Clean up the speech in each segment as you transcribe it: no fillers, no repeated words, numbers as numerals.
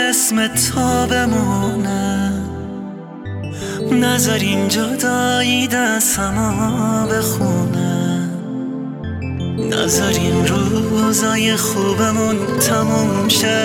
اسم تو بمونه، نذار این جدایی دستمو بخونه، نذار این روزای خوبمون تموم شه.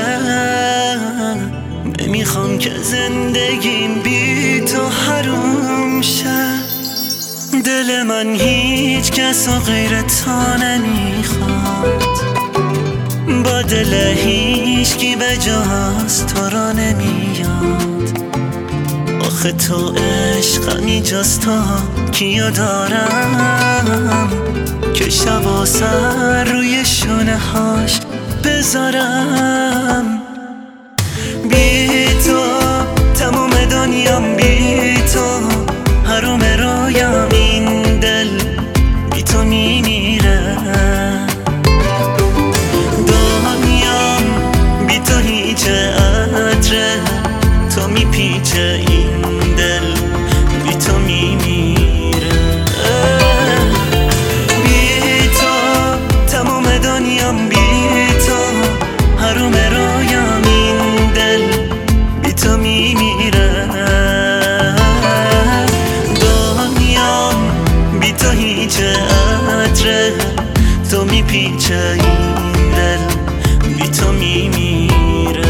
نمیخوام که زندگیم بی تو حروم شه. دل من هیچ کس و غیر تو نمیخواد، با دل هیچکی به جز تو را نمیاد. آخه تو عشقمی جز تو کیو دارم که شب و سر روی شونه هاش بذارم. بی تو تموم دنیام، بی تو حروم رویام، این دل بی تو میمیره. دنیام بی تو هیچ عطره، تو میپیچه این دل بی تو میمیره. بی تو تموم دنیام، بی تو حروم رویام، این دل بی تو میمیره. دنیام بی تو هیچ عطره، تو میپیچه این دل بی تو میمیره.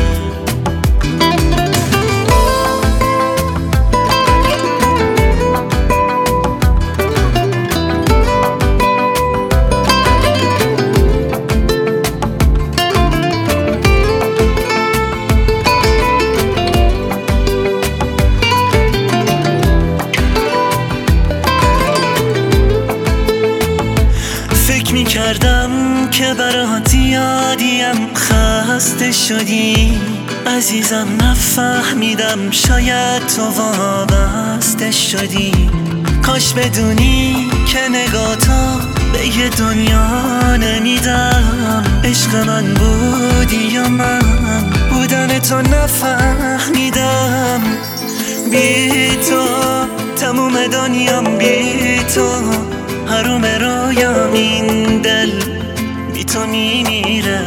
میکردم که برات یادیم، خسته شدی عزیزم، نفهمیدم شاید تو وابسته شدی. کاش بدونی که نگاه تو به یه دنیا نمیدم. عشق من بودی یا من بودن تو نفهمیدم. بی تو تموم دنیام، بی تو حروم رویام، این دل بی تو میمیره.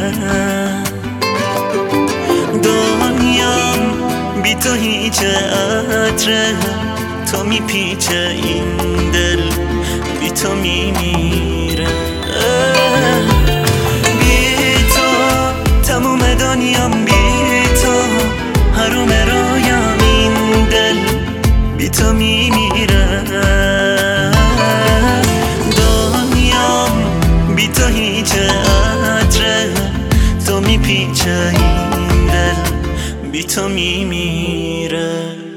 دنیام بی تو هیچ عطره، تو میپیچه این دل بی تو میمیره. بی تو تموم دنیام، بی تو حروم رویام، این دل بی تو میمیره. بی تو هیچ عطره، تو میپیچه این دل بی تو میمیره.